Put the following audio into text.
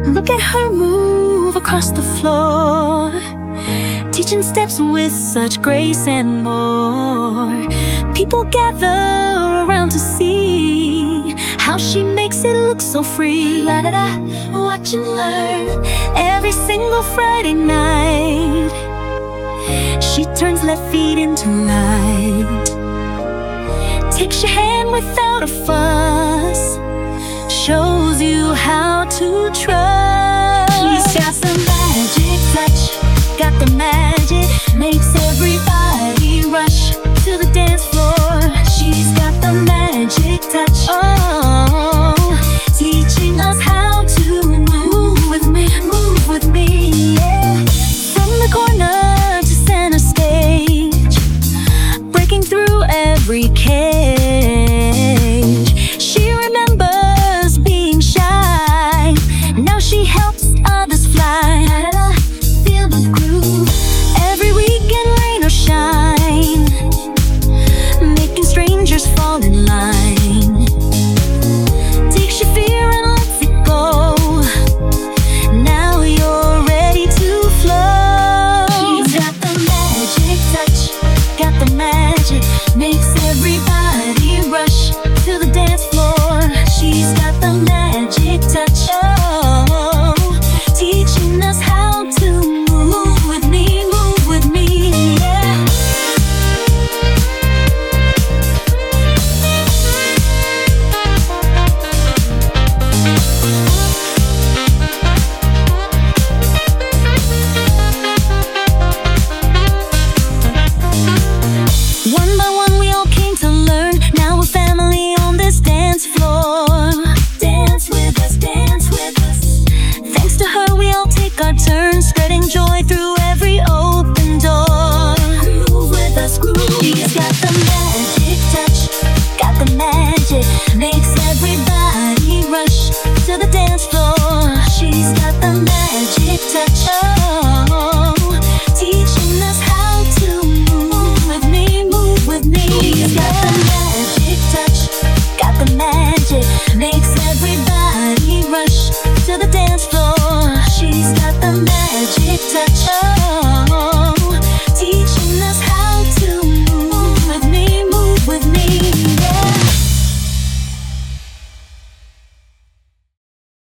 Look at her move across the floor, teaching steps with such grace and more. People gather around to see how she makes it look so free. La da da, watch and learn every single Friday night. She turns left feet into light, takes your hand without a fuss, shows you how to trust. She's got the magic touch, got the magic, makes everybody rush to the dance floor. She's got the magic touch, oh, teaching us how to move with me, yeah. From the corner to center stage, breaking through every cage. She remembers being shy, now she helps others fly. Feel the groove every weekend, rain or shine, making strangers fall in line. Takes your fear and lets it go, now you're ready to flow. She's got the magic touch, got the magic, makes everybody rush to the dance floor. She's got the magic touch, oh, teaching us how to move with me, yeah. One by one we all came to learn, now we're family on this dance floor. Dance with us, dance with us. Thanks to her we all take our turn, spreading joy through every open door. Groove with us, groove. She's got the magic touch, got the magic, makes everybody rush to the dance floor. She's got the magic touch, oh, teaching us how to move with me, She's got the magic touch, got the magic, makes everybody rush to the dance floor. She's got the magic touch, oh.